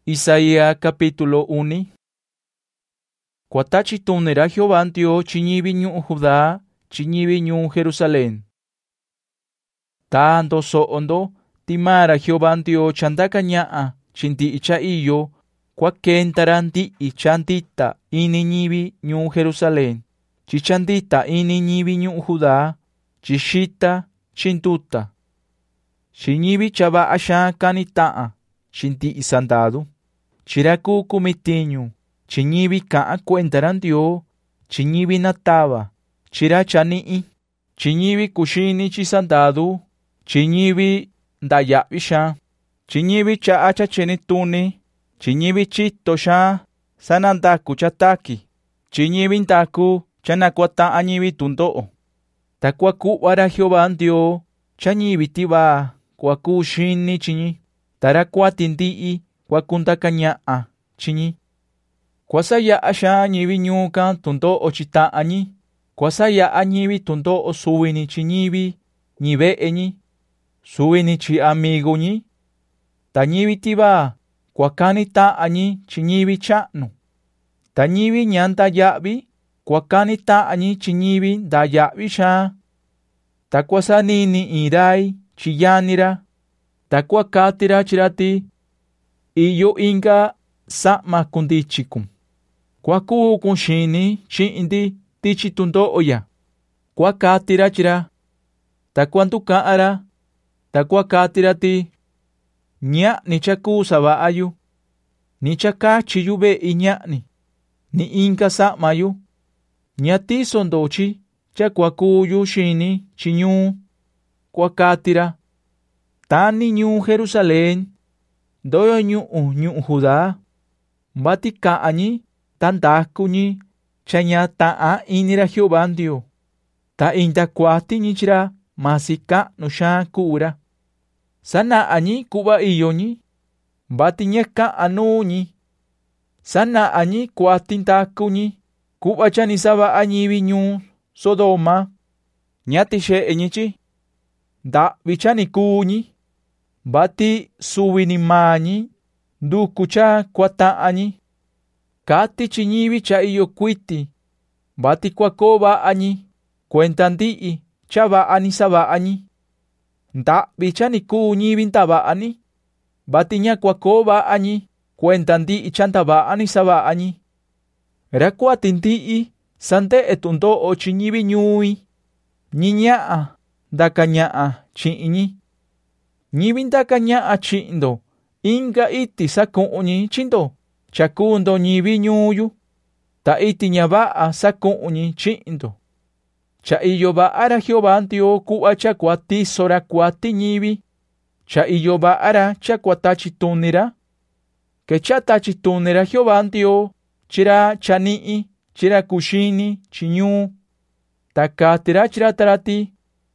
Isaías capítulo 1. Cuatachi tunera Jehová antio chiñibi ñu Judá, chiñibi ñu Jerusalén. Tando soondo, timara Jehová antio chandaka ñaa, chinti icha iyo, cuaquentaranti ichantita ini ñibi ñu Jerusalén, chichantita ini ñibi ñu Judá, chishita, chintuta. Chiñibi chava asha canitaa, chinti isandado. Chiraku kumitiñu, chiñibi kaa cuentaran Dios, chiñibi nataba, chira chani'i, chiñibi kushini chisandadu, chiñibi ndayavisha, chiñibi cha acha chenituni, chiñibi chito sha, sanandaku chataki, chiñibi ndaku chanakwata añibi tundo'o. Takwaku wara Jehová Dios, chañibi tiba, kwaku shini chiñi, tarakwatindii, Kwakundaka ñaa, chiñi. Kwasaya asha ñibi ñuka tundo o chita añi. Kwasaya añibi tundo o suwini chiñibi, ñibe eñi. Suwini chi amigo ñi. Tañibi tiba, kwakani ta añi chiñibi cha'nu. Tañibi ñanta yabi, kwakani ta añi chiñibi da yabi sha. Takwasanini irai, chiyanira. Takwakatira chirati. Iyo inga sama kundichikum. Kwaku kunshini chindi tichitundo oya. Kwakatira chira. Takwantuka ara. Takwakatira ti. Nya ni chaku saba ayu. Ni chaka chiyube inyani. Ni inga sama yu. Nya ti sondochi. Chakwaku yu shini chinyu. Kwakatira. Tani nyu Jerusalén. Doyo ñu Judá, mbati ka'añi, tandakuñi, chaña ta'a inira Jehová Dios. Ta inta kuatiñi chira, masika nusha kura. Sana'añi kuba iyoñi, mbati ñeka anuñi. Sana'añi kuatintakuñi, kuba chani saba añibi ñu Sodoma. Ñati she'eñichi, da bichani kuñi. Bati suwini mañi, nduku cha kwata'añi. Kati chiñibi cha iyo kuiti. Bati kwakoba añi, cuentandi'i, chaba ani saba añi. Ndabi chani kuñibi ntaba ani. Bati ña kwakoba añi, cuentandi'i chantaba ani saba añi. Rakuatindi'i, sante etundo o chiñibi ñui. Ñiña'a, dakaña'a, chiñi. Ñibindaka ña'a chindo, inga iti saku'ñi chindo, chakundo ñibi ñuyu, ta iti ñaba'a saku'ñi chindo. Cha iyo ba'ara Jehová Dios ku'a chakuati sora kuati ñibi, cha iyo ba'ara chakuatachi tunira, que chatachi tunira Jehová Dios, chira chani'i, chira kushini, chiñu, takatira chira tarati,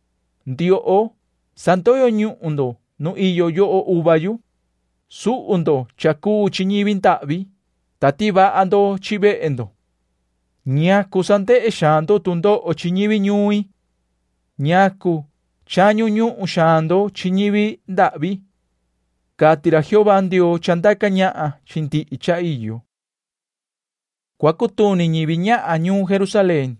Dios, santoyo ñu'undo, no iyo yo o ubayu, su undo chaku chiñibin tabi, tatiba ando chibe endo. Nyaku sante eshando tundo o chiñibi ñui, nyaku chañu ñu shando chiñibi dabi, katira Jehová Dios chandaka ña'a chinti icha iyo. Kwakutuni ñibi ña'a ñu Jerusalén.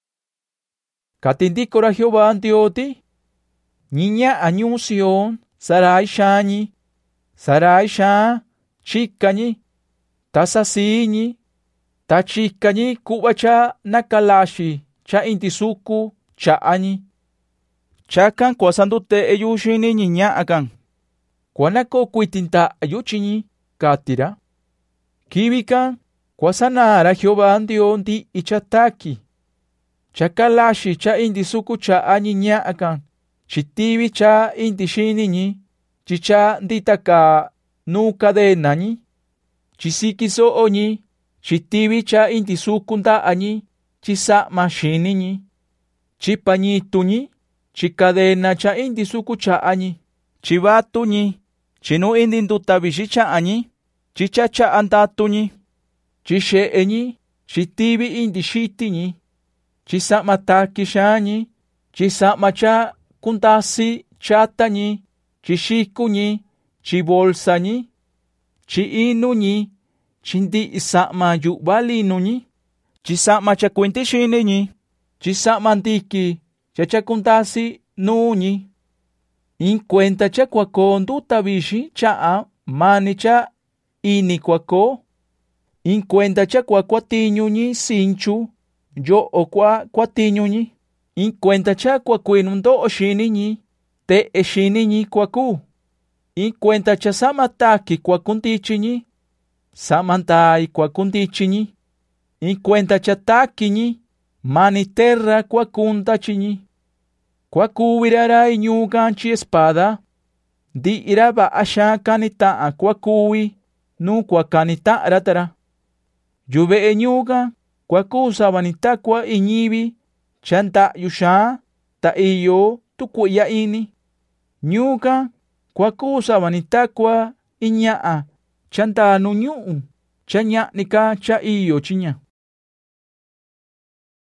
Katindikora Jehová Dios ti, ñiña añu Sion, sarai shani, sarai sha, chikañi, tasasiñi, ta chikañi kubacha nakalashi, cha intisuku, cha añi. Chakan kwasandute eyushini ñiña akan. Kwanako kuitinta ayuchiñi, katira. Kibikan, kwasanara Jehová Dios di ichataki. Chakalashi cha intisuku cha añi ña akan. Chitibi cha inti shiniñi, chicha nditaka nu cadenañi, chisikiso oñi, chitibi cha inti sukunda añi, chisama shiniñi, chipañituñi, chicadena cha inti suku cha añi, chivatuñi, chinu indi ndutabishi cha añi, chicha cha andatuñi, chishe'eñi, chitibi inti shitiñi, chisama taki shañi, chisama cha kuntasi chatañi, chishikuñi, chibolsañi, chi inu ñi, chi ndi isama yu bali nu ñi, chi sama cha kwinti shini ñi, chi sama ndiki cha kuntasi nu ñi. In cuenta cha kwako nduta bishi cha mani cha ini kwako. In cuenta cha kwa tiñu ñi sinchu, yo o kwa tiñu ñi. In cuenta cha kwa kwinu ndo shini ñi, te shini ñi kwaku. In cuenta cha samataki kwa kuntichi ñi, samantai kwa kuntichi ñi. In cuenta cha taki ñi, mani terra kwa kuntachi ñi. Kwaku wirara inyu ganchi espada, di iraba asha kanita kwakuwi, nu kwa kanita ratara. Yube enyuga, kwaku sabanita kwa inyibi, chanta yusha, ta iyo tukuya ini. Nyuga, kwaku sabanita kwa inyaa, chanta nunyuu, chanya nika cha iyo chinya.